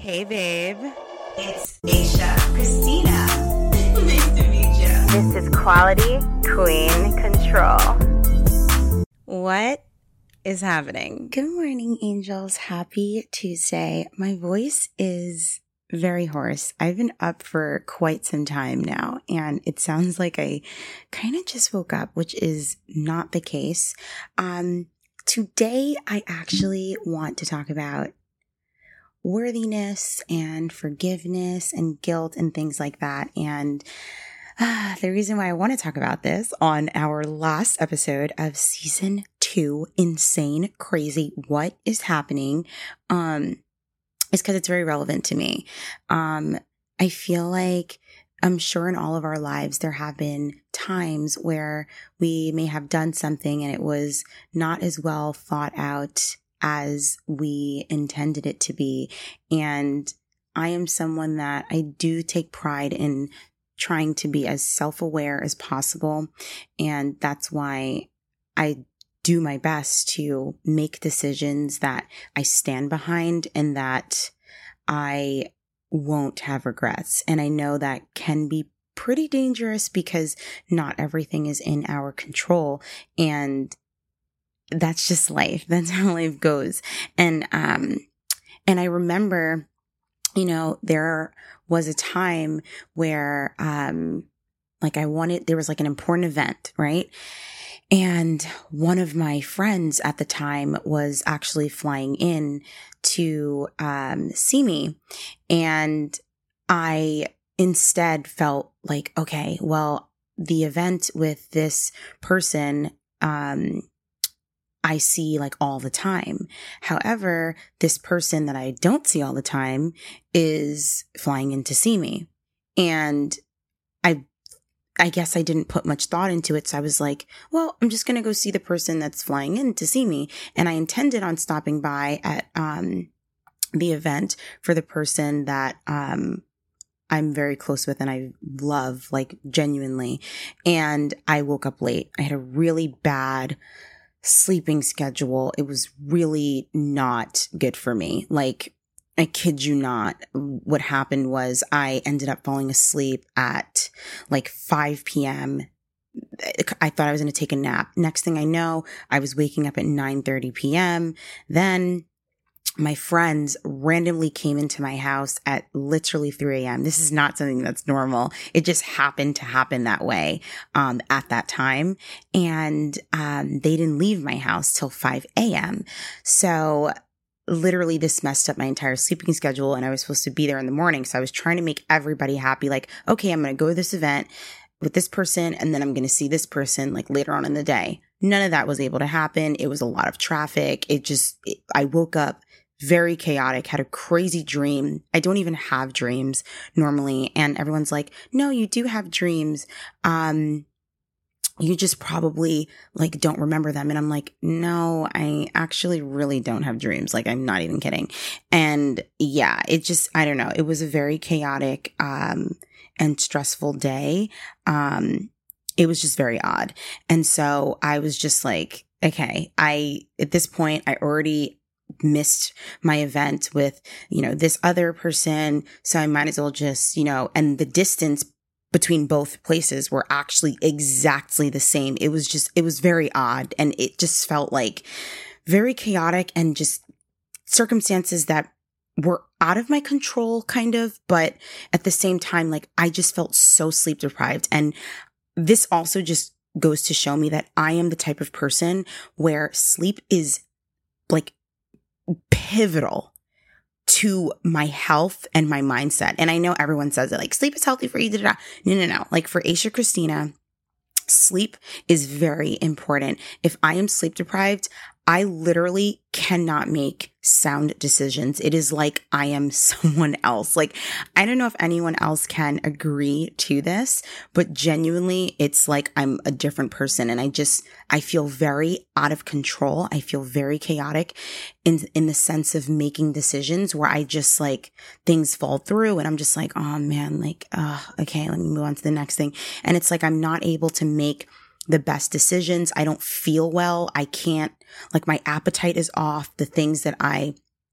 Hey, babe. It's Aisha, Christina. Nice to meet you. This is Quality Queen Control. What is happening? Good morning, angels. Happy Tuesday. My voice is very hoarse. I've been up for quite some time now, and it sounds like I kind of just woke up, which is not the case. Today, I actually want to talk about worthiness and forgiveness and guilt and things like that. And the reason why I want to talk about this on our last episode of season 2, Insane Crazy, What is Happening, is because it's very relevant to me. I feel like I'm sure in all of our lives, there have been times where we may have done something and it was not as well thought out as we intended it to be. And I am someone that I do take pride in trying to be as self-aware as possible. And that's why I do my best to make decisions that I stand behind and that I won't have regrets. And I know that can be pretty dangerous because not everything is in our control. And that's just life. That's how life goes. And I remember, there was a time where, there was like an important event, right? And one of my friends at the time was actually flying in to, see me. And I instead felt like, okay, well, the event with this person, I see like all the time. However, this person that I don't see all the time is flying in to see me. And I guess I didn't put much thought into it. So I was like, well, I'm just going to go see the person that's flying in to see me. And I intended on stopping by at the event for the person that I'm very close with and I love, like genuinely. And I woke up late. I had a really bad sleeping schedule. It was really not good for me. Like, I kid you not. What happened was I ended up falling asleep at like 5 p.m. I thought I was going to take a nap. Next thing I know, I was waking up at 9:30 p.m. Then my friends randomly came into my house at literally 3 a.m. This is not something that's normal. It just happened to happen that way at that time. And they didn't leave my house till 5 a.m. So literally this messed up my entire sleeping schedule, and I was supposed to be there in the morning. So I was trying to make everybody happy. Like, okay, I'm going to go to this event with this person, and then I'm going to see this person like later on in the day. None of that was able to happen. It was a lot of traffic. I woke up very chaotic, had a crazy dream. I don't even have dreams normally. And everyone's like, no, you do have dreams. You just probably like don't remember them. And I'm like, no, I actually really don't have dreams. Like, I'm not even kidding. And yeah, I don't know. It was a very chaotic, and stressful day. It was just very odd. And so I was just like, okay, at this point, I already missed my event with, this other person. So I might as well just, and the distance between both places were actually exactly the same. It was very odd. And it just felt like very chaotic and just circumstances that were out of my control kind of, but at the same time, like I just felt so sleep deprived. And this also just goes to show me that I am the type of person where sleep is like pivotal to my health and my mindset. And I know everyone says it like sleep is healthy for you. No. Like for Aisha Christina, sleep is very important. If I am sleep deprived, I literally cannot make sound decisions. It is like I am someone else. Like, I don't know if anyone else can agree to this, but genuinely, it's like I'm a different person. And I feel very out of control. I feel very chaotic in the sense of making decisions where I just like things fall through and I'm just like, oh man, like, okay, let me move on to the next thing. And it's like, I'm not able to make the best decisions. I don't feel well. I can't, like my appetite is off. The things that I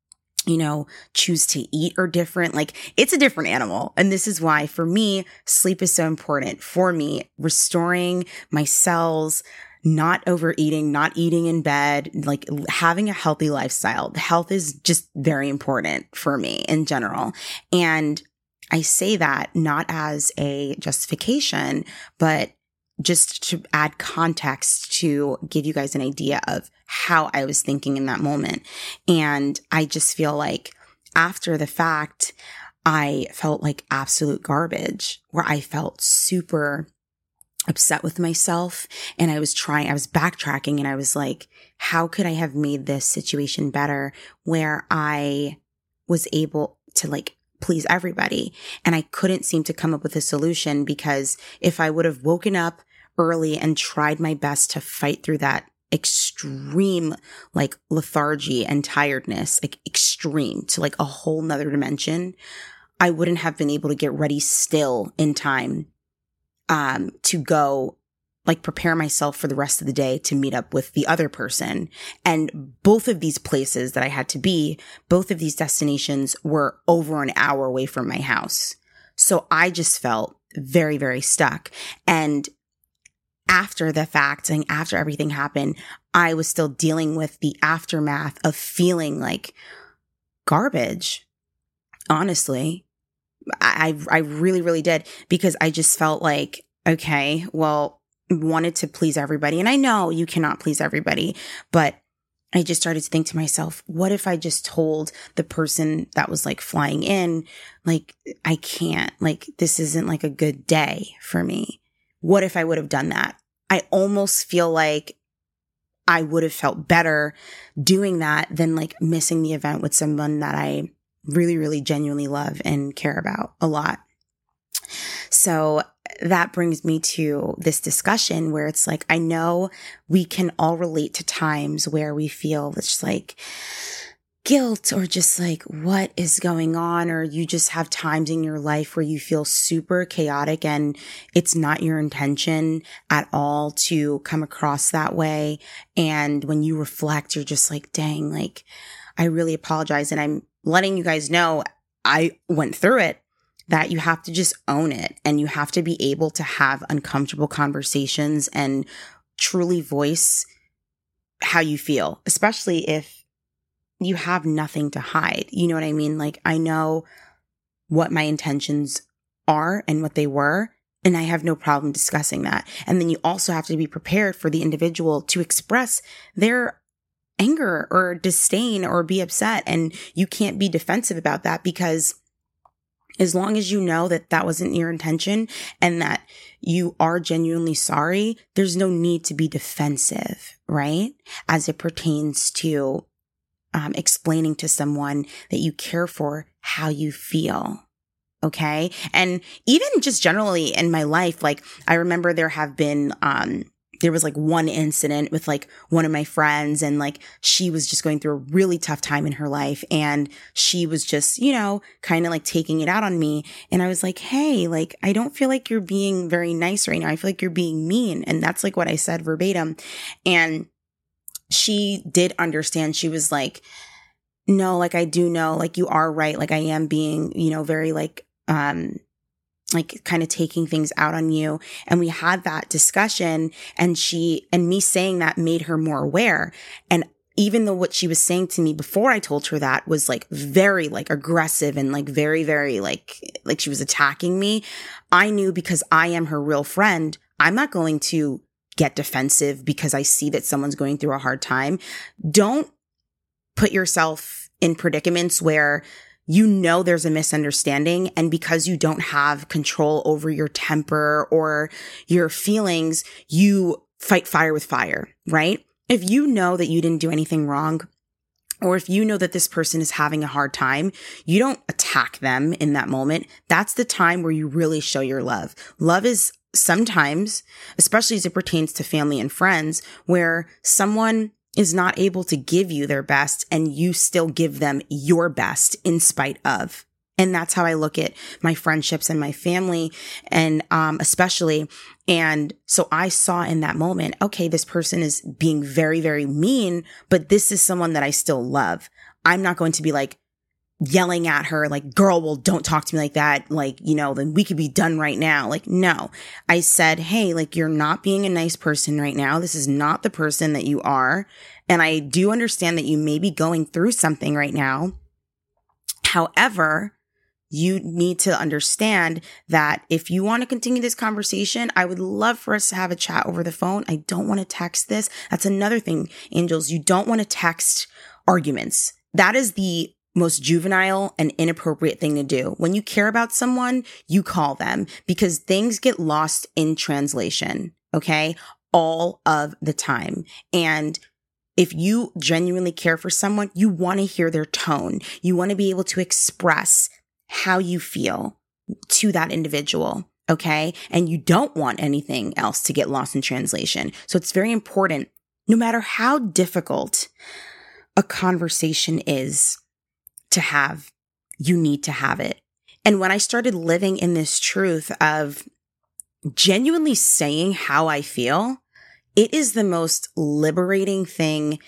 choose to eat are different. Like, it's a different animal. And this is why, for me, sleep is so important. For me, restoring my cells, not overeating, not eating in bed, like having a healthy lifestyle. Health is just very important for me in general. And I say that not as a justification, but just to add context to give you guys an idea of how I was thinking in that moment. And I just feel like after the fact, I felt like absolute garbage, where I felt super upset with myself. And I was backtracking, and I was like, how could I have made this situation better, where I was able to like please everybody? And I couldn't seem to come up with a solution, because if I would have woken up early and tried my best to fight through that extreme like lethargy and tiredness, like extreme to like a whole nother dimension, I wouldn't have been able to get ready still in time to go like prepare myself for the rest of the day to meet up with the other person. And both of these places that I had to be, both of these destinations were over an hour away from my house. So I just felt very, very stuck. And after the fact, and after everything happened, I was still dealing with the aftermath of feeling like garbage. Honestly, I really, really did, because I just felt like, okay, well, wanted to please everybody. And I know you cannot please everybody, but I just started to think to myself, what if I just told the person that was like flying in, like, I can't, like, this isn't like a good day for me. What if I would have done that? I almost feel like I would have felt better doing that than like missing the event with someone that I really, really genuinely love and care about a lot. So that brings me to this discussion where it's like, I know we can all relate to times where we feel it's like guilt, or just like, what is going on? Or you just have times in your life where you feel super chaotic and it's not your intention at all to come across that way. And when you reflect, you're just like, dang, like, I really apologize. And I'm letting you guys know I went through it, that you have to just own it, and you have to be able to have uncomfortable conversations and truly voice how you feel, especially if you have nothing to hide. You know what I mean? Like, I know what my intentions are and what they were, and I have no problem discussing that. And then you also have to be prepared for the individual to express their anger or disdain or be upset. And you can't be defensive about that, because as long as you know that that wasn't your intention and that you are genuinely sorry, there's no need to be defensive, right? As it pertains to explaining to someone that you care for how you feel. Okay. And even just generally in my life, like, I remember there was like one incident with like one of my friends, and like she was just going through a really tough time in her life, and she was just, kind of like taking it out on me. And I was like, hey, like, I don't feel like you're being very nice right now. I feel like you're being mean. And that's like what I said verbatim. And she did understand. She was like, no, like, I do know, like, you are right. Like, I am being, very like kind of taking things out on you. And we had that discussion, and me saying that made her more aware. And even though what she was saying to me before I told her that was like very like aggressive and like very, very like she was attacking me, I knew, because I am her real friend, I'm not going to get defensive because I see that someone's going through a hard time. Don't put yourself in predicaments where there's a misunderstanding, and because you don't have control over your temper or your feelings, you fight fire with fire, right? If you know that you didn't do anything wrong, or if you know that this person is having a hard time, you don't attack them in that moment. That's the time where you really show your love. Love is sometimes, especially as it pertains to family and friends, where someone is not able to give you their best and you still give them your best in spite of. And that's how I look at my friendships and my family, and especially. And so I saw in that moment, okay, this person is being very, very mean, but this is someone that I still love. I'm not going to be like yelling at her like, girl, well, don't talk to me like that. Like, then we could be done right now. Like, no, I said, hey, like, you're not being a nice person right now. This is not the person that you are. And I do understand that you may be going through something right now. However, you need to understand that if you want to continue this conversation, I would love for us to have a chat over the phone. I don't want to text this. That's another thing, angels. You don't want to text arguments. That is the most juvenile and inappropriate thing to do. When you care about someone, you call them, because things get lost in translation, okay? All of the time. And if you genuinely care for someone, you want to hear their tone. You want to be able to express how you feel to that individual, okay? And you don't want anything else to get lost in translation. So it's very important, no matter how difficult a conversation is to have, you need to have it. And when I started living in this truth of genuinely saying how I feel, it is the most liberating thing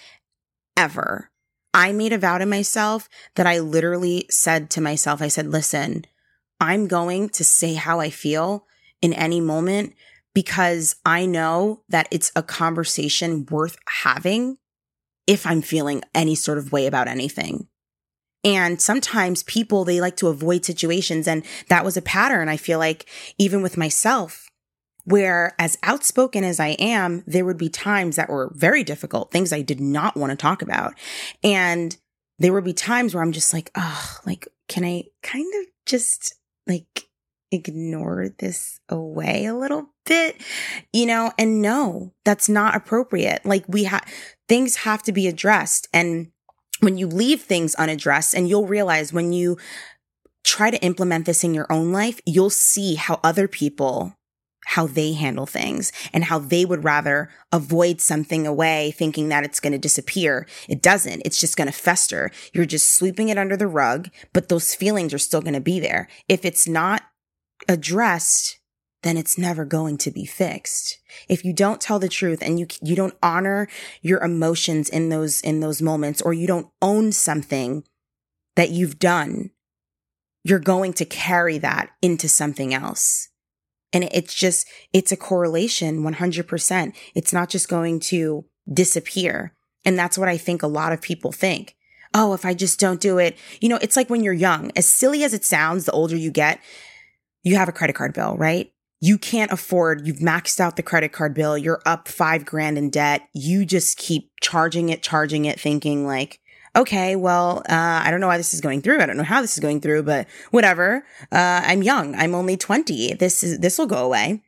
ever. I made a vow to myself that I literally said to myself, I said, listen, I'm going to say how I feel in any moment, because I know that it's a conversation worth having if I'm feeling any sort of way about anything. And sometimes people, they like to avoid situations. And that was a pattern, I feel like, even with myself, where as outspoken as I am, there would be times that were very difficult, things I did not want to talk about. And there would be times where I'm just like, oh, like, can I kind of just like ignore this away a little bit, and no, that's not appropriate. Like things have to be addressed. And when you leave things unaddressed, and you'll realize when you try to implement this in your own life, you'll see how other people, how they handle things and how they would rather avoid something away thinking that it's going to disappear. It doesn't. It's just going to fester. You're just sweeping it under the rug, but those feelings are still going to be there. If it's not addressed, then it's never going to be fixed. If you don't tell the truth and you don't honor your emotions in those moments, or you don't own something that you've done, you're going to carry that into something else. And it's a correlation 100%. It's not just going to disappear. And that's what I think a lot of people think. Oh, if I just don't do it, it's like when you're young, as silly as it sounds, the older you get, you have a credit card bill, right? You can't afford, you've maxed out the credit card bill. You're up $5,000 in debt. You just keep charging it, thinking like, okay, well, I don't know why this is going through. I don't know how this is going through, but whatever. I'm young. I'm only 20. This will go away.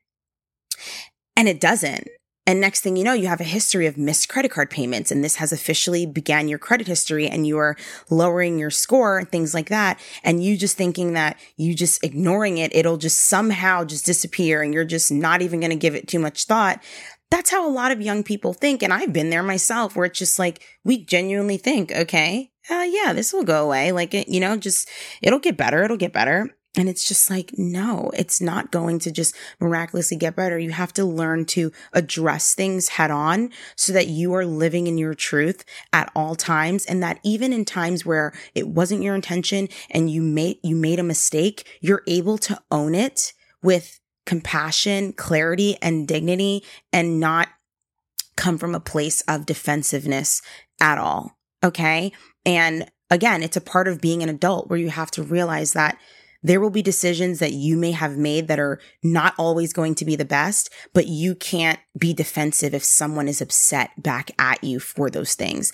And it doesn't. And next thing you know, you have a history of missed credit card payments, and this has officially began your credit history, and you are lowering your score and things like that. And you just thinking that you just ignoring it, it'll just somehow just disappear, and you're just not even going to give it too much thought. That's how a lot of young people think. And I've been there myself, where it's just like, we genuinely think, okay, yeah, this will go away. Like, it'll get better. It'll get better. And it's just like, no, it's not going to just miraculously get better. You have to learn to address things head on so that you are living in your truth at all times. And that even in times where it wasn't your intention and you made a mistake, you're able to own it with compassion, clarity, and dignity, and not come from a place of defensiveness at all. Okay. And again, it's a part of being an adult where you have to realize that there will be decisions that you may have made that are not always going to be the best, but you can't be defensive if someone is upset back at you for those things,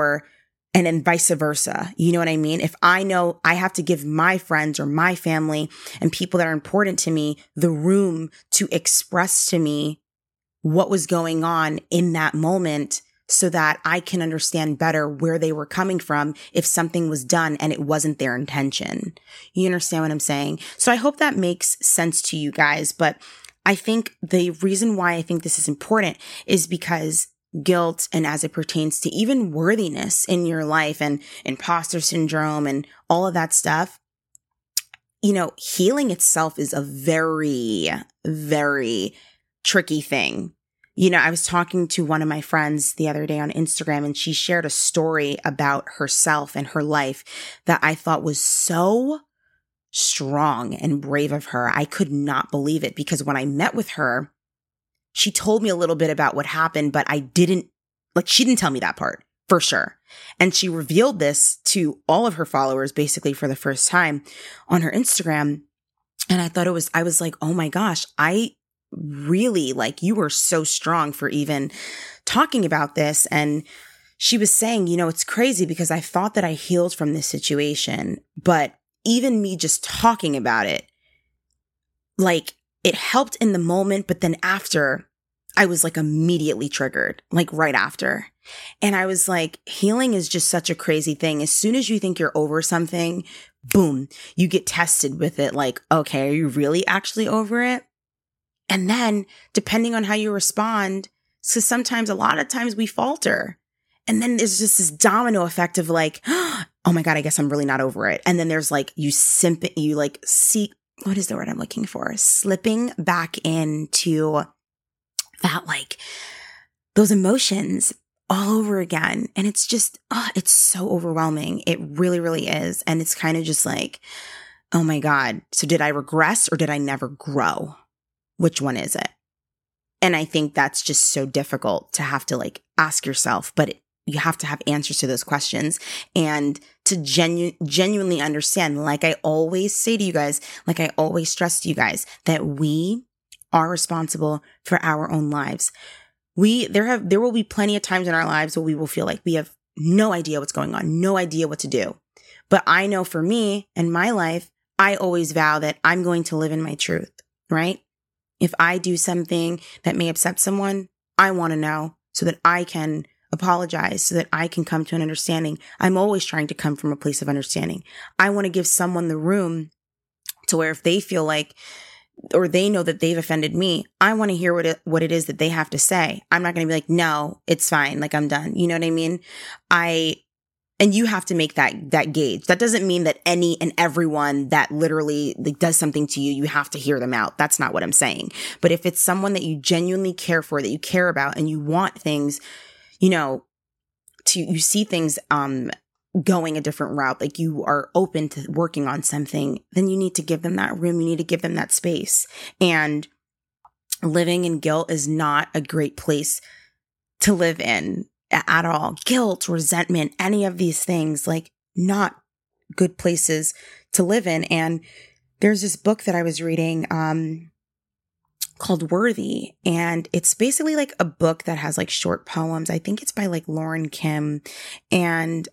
and then vice versa. You know what I mean? If I know I have to give my friends or my family and people that are important to me the room to express to me what was going on in that moment, so that I can understand better where they were coming from if something was done and it wasn't their intention. You understand what I'm saying? So I hope that makes sense to you guys. But I think the reason why I think this is important is because guilt, and as it pertains to even worthiness in your life and imposter syndrome and all of that stuff, healing itself is a very, very tricky thing. I was talking to one of my friends the other day on Instagram, and she shared a story about herself and her life that I thought was so strong and brave of her. I could not believe it, because when I met with her, she told me a little bit about what happened, but she didn't tell me that part for sure. And she revealed this to all of her followers basically for the first time on her Instagram. And I was like, oh my gosh, I really, you were so strong for even talking about this. And she was saying, it's crazy because I thought that I healed from this situation, but even me just talking about it, it helped in the moment, but then after, I was immediately triggered, right after. And I was like, healing is just such a crazy thing. As soon as you think you're over something, boom, you get tested with it. Okay, are you really actually over it? And then depending on how you respond, so sometimes, a lot of times we falter. And then there's just this domino effect of oh my God, I guess I'm really not over it. And then there's you see, what is the word I'm looking for? Slipping back into that, those emotions all over again. And it's just, it's so overwhelming. It really, really is. And it's kind of just oh my God. So did I regress or did I never grow? Which one is it? And I think that's just so difficult to have to ask yourself, but you have to have answers to those questions and to genuinely understand, like I always say to you guys, like I always stress to you guys, that we are responsible for our own lives. There will be plenty of times in our lives where we will feel like we have no idea what's going on, no idea what to do. But I know for me and my life, I always vow that I'm going to live in my truth, right? If I do something that may upset someone, I want to know so that I can apologize, so that I can come to an understanding. I'm always trying to come from a place of understanding. I want to give someone the room to where if they feel or they know that they've offended me, I want to hear what it is that they have to say. I'm not going to be no, it's fine. I'm done. You know what I mean? And you have to make that gauge. That doesn't mean that any and everyone that literally does something to you, you have to hear them out. That's not what I'm saying. But if it's someone that you genuinely care for, that you care about, and you want things, you see things going a different route, you are open to working on something, then you need to give them that room. You need to give them that space. And living in guilt is not a great place to live in at all. Guilt, resentment, any of these things, not good places to live in. And there's this book that I was reading, called Worthy. And it's basically a book that has short poems. I think it's by Lauren Kim. And,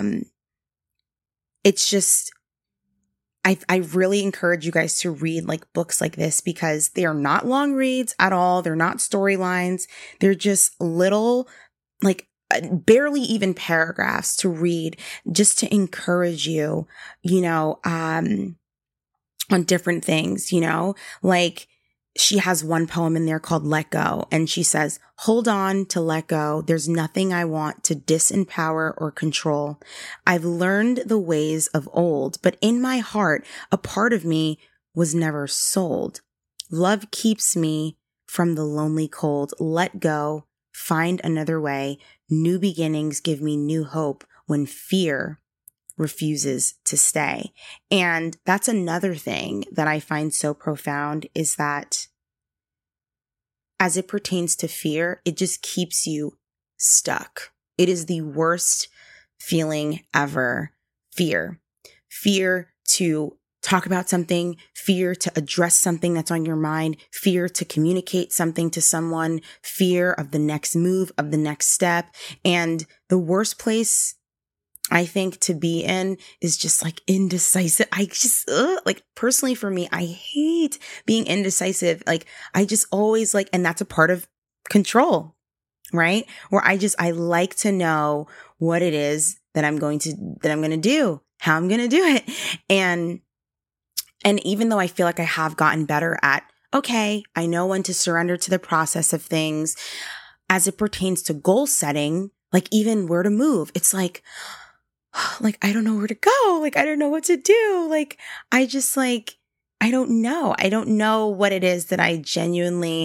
it's just, I really encourage you guys to read books like this, because they are not long reads at all. They're not storylines. They're just little, barely even paragraphs to read, just to encourage you, on different things, she has one poem in there called Let Go. And she says, hold on to let go. There's nothing I want to disempower or control. I've learned the ways of old, but in my heart, a part of me was never sold. Love keeps me from the lonely cold. Let go. Find another way. New beginnings give me new hope when fear refuses to stay. And that's another thing that I find so profound, is that as it pertains to fear, it just keeps you stuck. It is the worst feeling ever. Fear to talk about something, fear to address something that's on your mind, fear to communicate something to someone, fear of the next move, of the next step. And the worst place I think to be in is just indecisive. I just, personally for me, I hate being indecisive. I just always and that's a part of control, right? Where I like to know what it is that I'm going to do, how I'm going to do it. And even though I feel I have gotten better at, okay, I know when to surrender to the process of things, as it pertains to goal setting, even where to move, it's I don't know where to go. I don't know what to do. I just I don't know. I don't know what it is that I genuinely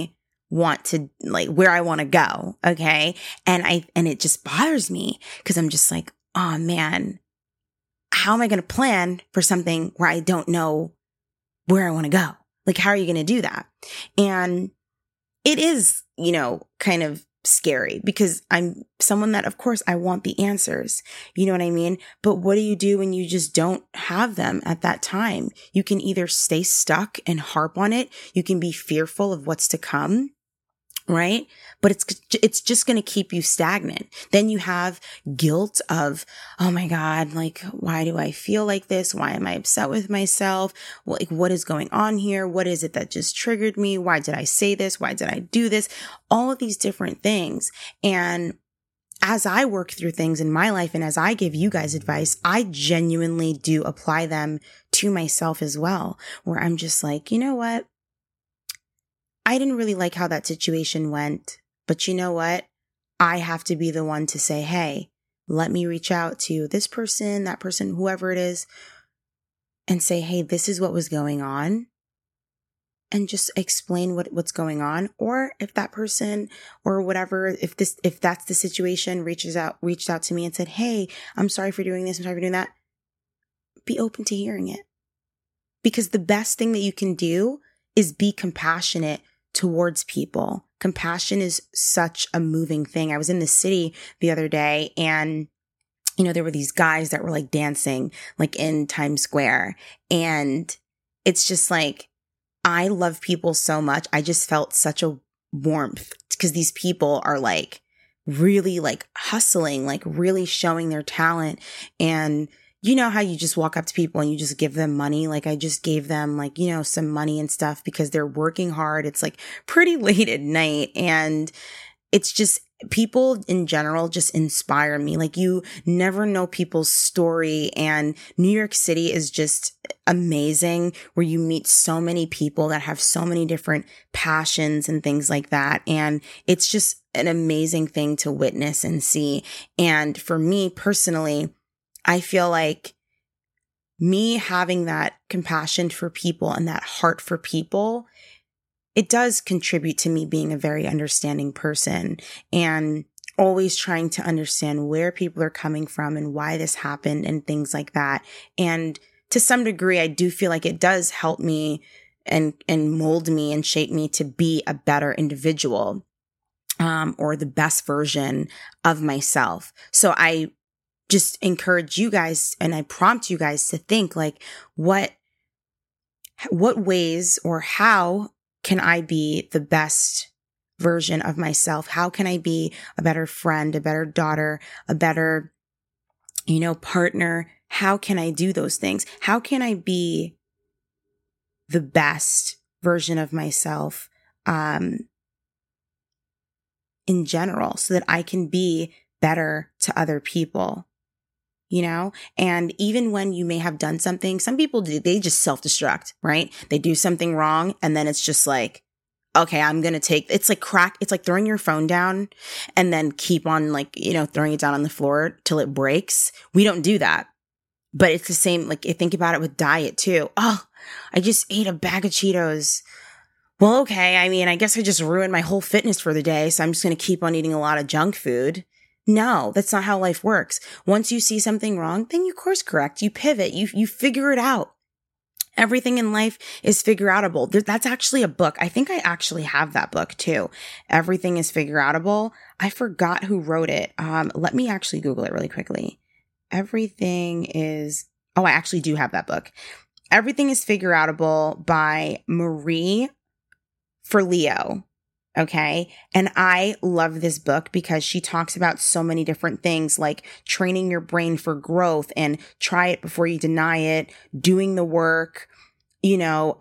want to, like, where I want to go. Okay. And it just bothers me because I'm just like, oh man, how am I going to plan for something where I don't know where I want to go? Like, how are you going to do that? And it is, kind of scary because I'm someone that, of course, I want the answers. You know what I mean? But what do you do when you just don't have them at that time? You can either stay stuck and harp on it. You can be fearful of what's to come. Right? But it's just going to keep you stagnant. Then you have guilt of, oh my God, like, why do I feel like this? Why am I upset with myself? Like, what is going on here? What is it that just triggered me? Why did I say this? Why did I do this? All of these different things. And as I work through things in my life and as I give you guys advice, I genuinely do apply them to myself as well, where I'm just like, you know what? I didn't really like how that situation went, but you know what? I have to be the one to say, hey, let me reach out to this person, that person, whoever it is, and say, hey, this is what was going on, and just explain what's going on. Or if that person or whatever, if that's the situation, reached out to me and said, hey, I'm sorry for doing this, I'm sorry for doing that, be open to hearing it. Because the best thing that you can do is be compassionate towards people. Compassion is such a moving thing. I was in the city the other day and, there were these guys that were like dancing like in Times Square. And it's just like, I love people so much. I just felt such a warmth because these people are like really like hustling, like really showing their talent. And you know how you just walk up to people and you just give them money? Like I just gave them like, some money and stuff because they're working hard. It's like pretty late at night. And it's just, people in general just inspire me. Like you never know people's story. And New York City is just amazing where you meet so many people that have so many different passions and things like that. And it's just an amazing thing to witness and see. And for me personally, I feel like me having that compassion for people and that heart for people, it does contribute to me being a very understanding person and always trying to understand where people are coming from and why this happened and things like that. And to some degree, I do feel like it does help me and mold me and shape me to be a better individual, or the best version of myself. So I just encourage you guys and I prompt you guys to think like, what ways or how can I be the best version of myself? How can I be a better friend, a better daughter, a better, partner? How can I do those things? How can I be the best version of myself, in general, so that I can be better to other people? And even when you may have done something, some people do, they just self-destruct, right? They do something wrong. And then it's just like, okay, I'm going to it's like throwing your phone down and then keep on like, throwing it down on the floor till it breaks. We don't do that. But it's the same, like, think about it with diet too. Oh, I just ate a bag of Cheetos. Well, okay. I mean, I guess I just ruined my whole fitness for the day. So I'm just going to keep on eating a lot of junk food. No, that's not how life works. Once you see something wrong, then you course correct, you pivot, you figure it out. Everything in life is figure outable. That's actually a book. I think I actually have that book too. Everything is figure outable. I forgot who wrote it. Let me actually Google it really quickly. I actually do have that book. Everything is Figure Outable by Marie Forleo. Okay. And I love this book because she talks about so many different things like training your brain for growth and try it before you deny it, doing the work, your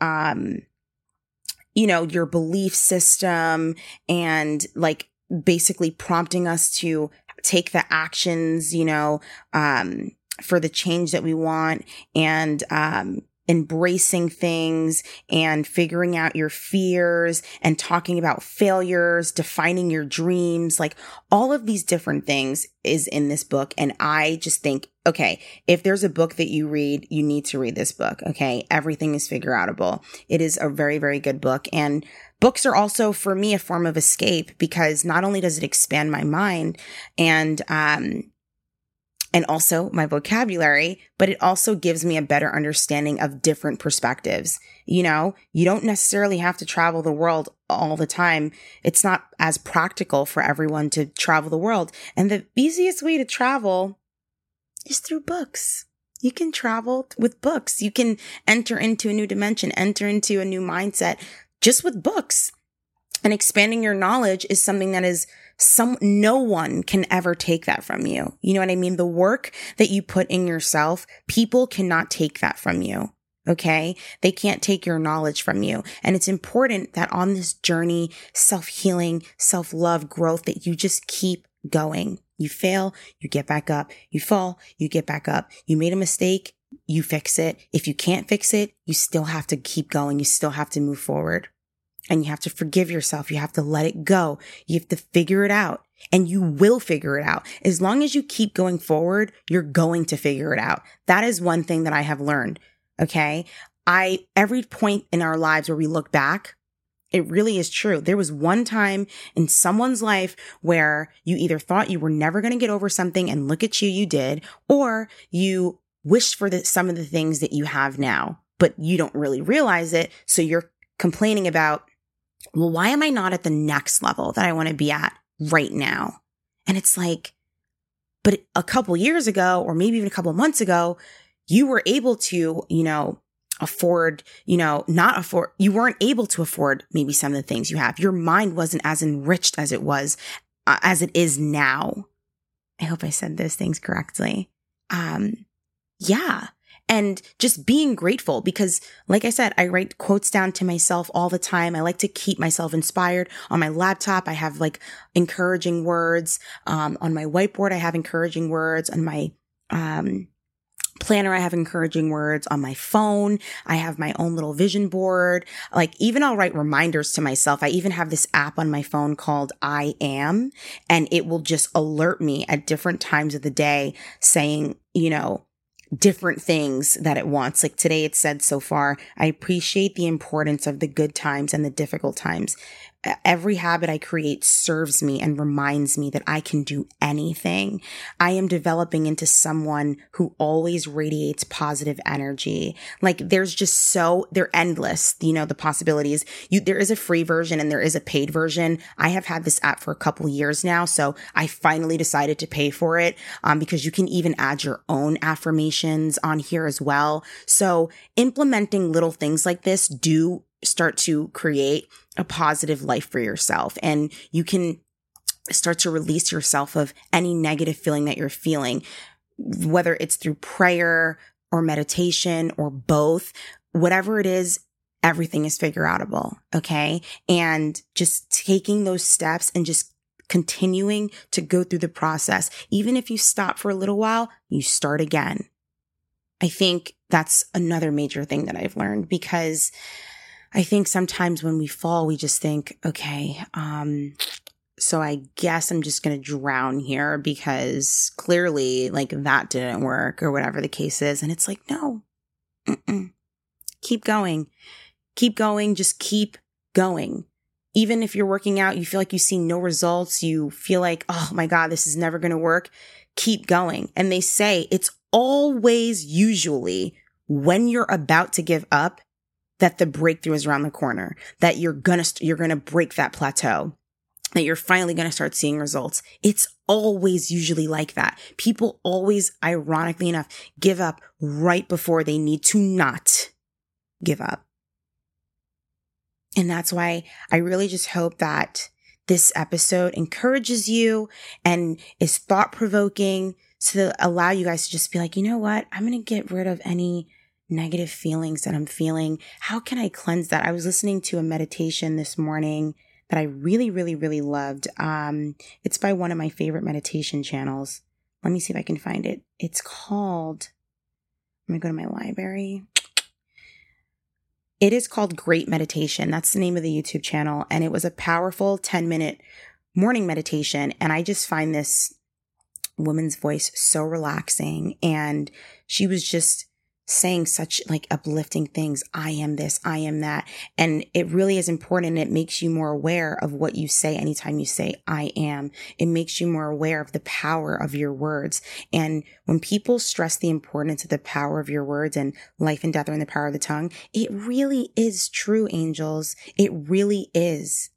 belief system, and like basically prompting us to take the actions, for the change that we want, and, embracing things and figuring out your fears and talking about failures, defining your dreams, like all of these different things is in this book. And I just think okay, if there's a book that you read, you need to read this book. Okay. Everything is Figure Outable. It is a very, very good book. And books are also for me a form of escape because not only does it expand my mind and also my vocabulary, but it also gives me a better understanding of different perspectives. You know, you don't necessarily have to travel the world all the time. It's not as practical for everyone to travel the world. And the easiest way to travel is through books. You can travel with books. You can enter into a new dimension, enter into a new mindset just with books. And expanding your knowledge is something that is no one can ever take that from you. You know what I mean? The work that you put in yourself, people cannot take that from you. Okay. They can't take your knowledge from you. And it's important that on this journey, self-healing, self-love, growth, that you just keep going. You fail, you get back up. You fall, you get back up. You made a mistake, you fix it. If you can't fix it, you still have to keep going. You still have to move forward. And you have to forgive yourself. You have to let it go. You have to figure it out. And you will figure it out. As long as you keep going forward, you're going to figure it out. That is one thing that I have learned. Okay. Every point in our lives where we look back, it really is true. There was one time in someone's life where you either thought you were never going to get over something and look at you, you did, or you wished for some of the things that you have now, but you don't really realize it. So you're complaining about, well, why am I not at the next level that I want to be at right now? And it's like, but a couple years ago, or maybe even a couple months ago, you were able to, you weren't able to afford maybe some of the things you have. Your mind wasn't as enriched as it was, as it is now. I hope I said those things correctly. Yeah. And just being grateful because, like I said, I write quotes down to myself all the time. I like to keep myself inspired. On my laptop, I have like encouraging words. On my whiteboard, I have encouraging words. On my planner, I have encouraging words. On my phone, I have my own little vision board. Like even I'll write reminders to myself. I even have this app on my phone called I Am, and it will just alert me at different times of the day saying, different things that it wants. Like today it said so far, I appreciate the importance of the good times and the difficult times. Every habit I create serves me and reminds me that I can do anything. I am developing into someone who always radiates positive energy. Like they're endless, the possibilities. There is a free version and there is a paid version. I have had this app for a couple years now, so I finally decided to pay for it because you can even add your own affirmations on here as well. So implementing little things like this do start to create a positive life for yourself. And you can start to release yourself of any negative feeling that you're feeling, whether it's through prayer or meditation or both, whatever it is, everything is Figure Outable. Okay. And just taking those steps and just continuing to go through the process. Even if you stop for a little while, you start again. I think that's another major thing that I've learned because I think sometimes when we fall, we just think, okay, so I guess I'm just going to drown here because clearly like that didn't work or whatever the case is. And it's like, no, keep going, just keep going. Even if you're working out, you feel like you see no results. You feel like, oh my God, this is never going to work. Keep going. And they say it's always usually when you're about to give up that the breakthrough is around the corner, that you're going to break that plateau, that you're finally going to start seeing results. It's always usually like that. People always, ironically enough, give up right before they need to not give up. And that's why I really just hope that this episode encourages you and is thought-provoking to allow you guys to just be like, you know what? I'm going to get rid of any negative feelings that I'm feeling. How can I cleanse that? I was listening to a meditation this morning that I really, really, really loved. It's by one of my favorite meditation channels. Let me see if I can find it. It's called, I'm going to go to my library. It is called Great Meditation. That's the name of the YouTube channel. And it was a powerful 10-minute morning meditation. And I just find this woman's voice, so relaxing. And she was just saying such like uplifting things. I am this, I am that. And it really is important. It makes you more aware of what you say anytime you say I am. It makes you more aware of the power of your words. And when people stress the importance of the power of your words and life and death are in the power of the tongue, it really is true, angels. It really is.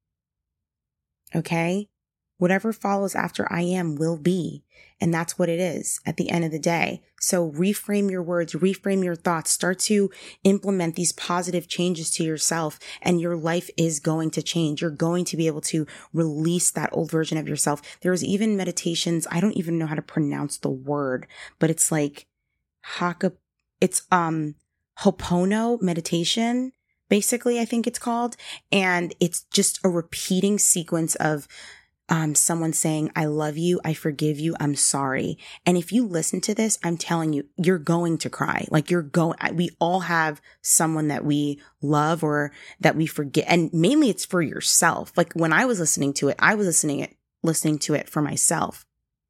Okay? Whatever follows after I am will be. And that's what it is at the end of the day. So reframe your words, reframe your thoughts, start to implement these positive changes to yourself, and your life is going to change. You're going to be able to release that old version of yourself. There's even meditations. I don't even know how to pronounce the word, but it's like Ho'oponopono meditation. Basically, I think it's called. And it's just a repeating sequence of someone saying, I love you, I forgive you, I'm sorry. And if you listen to this, I'm telling you, you're going to cry. Like we all have someone that we love or that we forget. And mainly it's for yourself. Like when I was listening to it, I was listening to it for myself.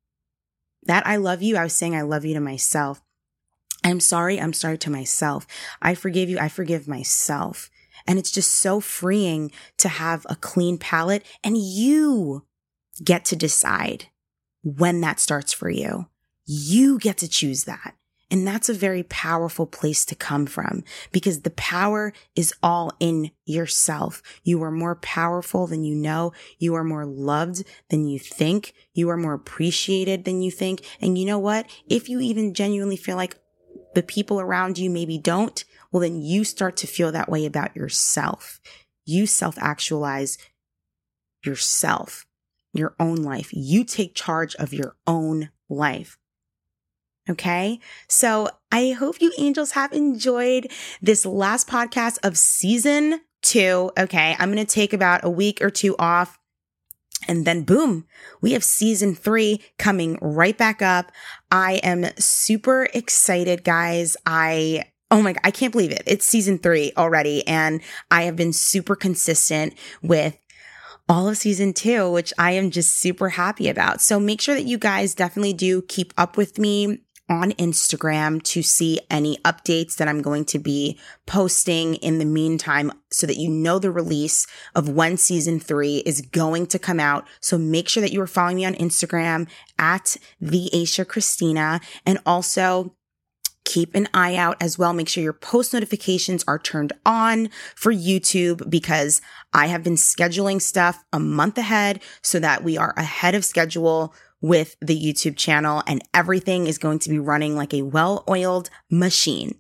That I love you, I was saying I love you to myself. I'm sorry to myself. I forgive you, I forgive myself. And it's just so freeing to have a clean palate, and you get to decide when that starts for you. You get to choose that. And that's a very powerful place to come from, because the power is all in yourself. You are more powerful than you know. You are more loved than you think. You are more appreciated than you think. And you know what? If you even genuinely feel like the people around you maybe don't, well, then you start to feel that way about yourself. You self-actualize yourself, your own life. You take charge of your own life. Okay? So I hope you angels have enjoyed this last podcast of season 2. Okay. I'm going to take about a week or 2 off. And then boom, we have season 3 coming right back up. I am super excited, guys. Oh my God, I can't believe it. It's season 3 already. And I have been super consistent with all of season 2, which I am just super happy about. So make sure that you guys definitely do keep up with me on Instagram to see any updates that I'm going to be posting in the meantime, so that you know the release of when season 3 is going to come out. So make sure that you are following me on Instagram at the Aisha Christina, and also keep an eye out as well. Make sure your post notifications are turned on for YouTube, because I have been scheduling stuff a month ahead so that we are ahead of schedule with the YouTube channel, and everything is going to be running like a well-oiled machine.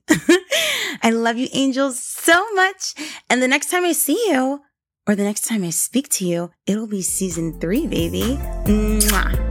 I love you angels so much. And the next time I see you, or the next time I speak to you, it'll be season 3, baby. Mwah.